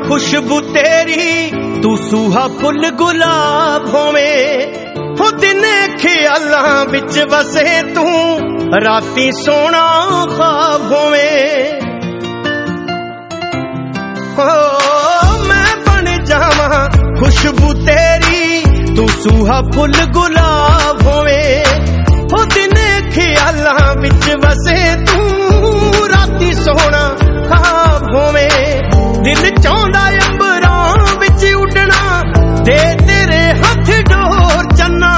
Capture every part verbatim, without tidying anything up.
खुशबू तेरी तू सूहा फुल गुलाब होवे हो दिने ख्यालां विच वसे तू राती सोना ख्वाब होवे हो मैं बन जावां खुशबू तेरी तू सूहा फुल गुलाब होवे हो दिने ख्यालां विच वसे तू राती सोना ख्वाब होवे दिल चाहुंदा अंबरां विच उड़ना दे तेरे हथ डोर चन्ना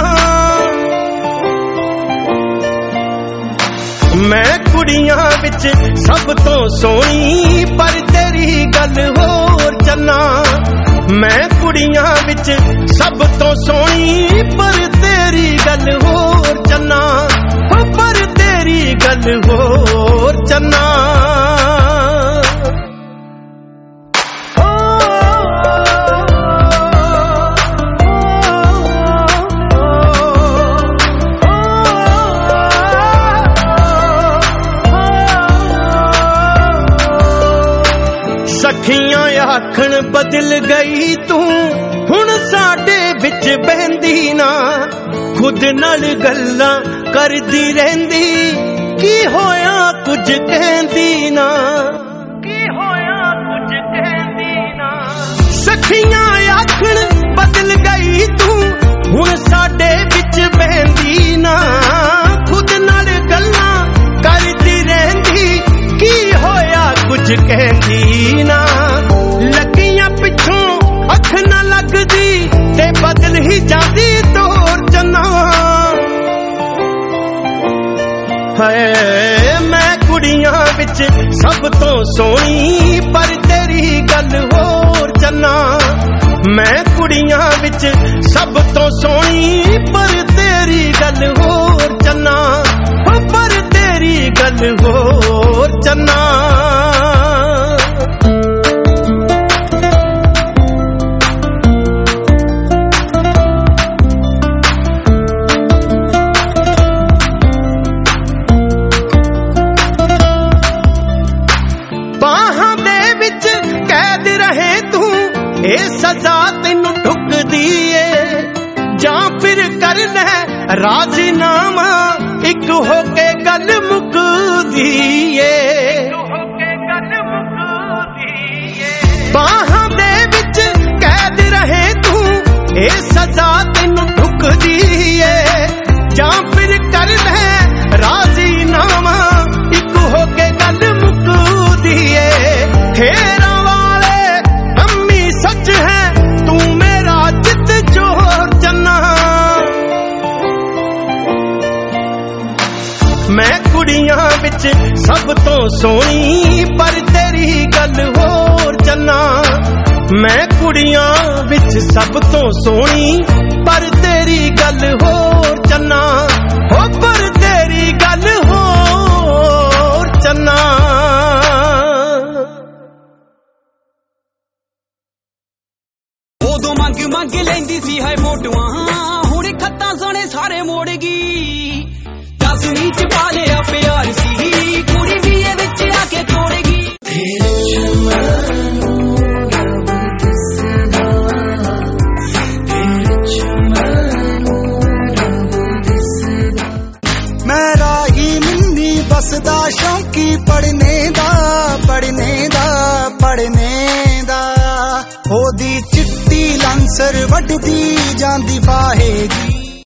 मैं कुड़ियां विच सब तो सोहनी पर तेरी गल होर चन्ना मैं कुड़ियां विच सब तो सोहनी पर तेरी गल होर चन्ना पर तेरी गल होर चन्ना सखियां आखण बदल गई तू हुण साडे विच बहंदी ना खुद नाल गल्लां करदी रहिंदी की होया कुछ कहंदी ना की होया कुछ कहंदी ना सखियां आखण बदल गई तू हुण साडे विच बहंदी ना खुद नाल गल्लां करदी रहिंदी की होया कुछ कहंदी ना लगियां पिछों अख न लगदी ते बदल ही जाती तोर चन्ना है मैं कुड़ियां विच सब तो सोहनी पर तेरी गल होर चन्ना मैं कुड़ियां विच सब तो सोहनी पर तेरी गल होर चन्ना पर तेरी गल होर चन्ना ए सजा तेनू ठुकदी ए जां फिर कर ले राजीनामा एक होके गल मुकदी ए बाहां दे विच कैद रहे तू ए सजा तेनू ठुकदी ए जां फिर कर ले राजीनामा एक होके गल मुकदी ए हेरा सच है तू मेरा चित चोर चन्ना मैं कुड़ियां विच सब तो सोहनी पर तेरी गल होर चन्ना मैं कुड़ियां विच सब तो सोहनी पर तेरी गल होर चन्ना हो पर तेरी गल होर चन्ना मंग मंग लेंदी सी है फोटोआं हुण खत्तां सोने सारे मोड़ गई दसवीं च पा लिया प्यार सी कुड़ी बीए विच आके तोड़गी मैं राही मिन्नी बसदा शौकी पढ़ने दा पढ़ने दा पढ़ने दा ओदी चिट्टी लांसर वड्डदी जांदी बाहेगी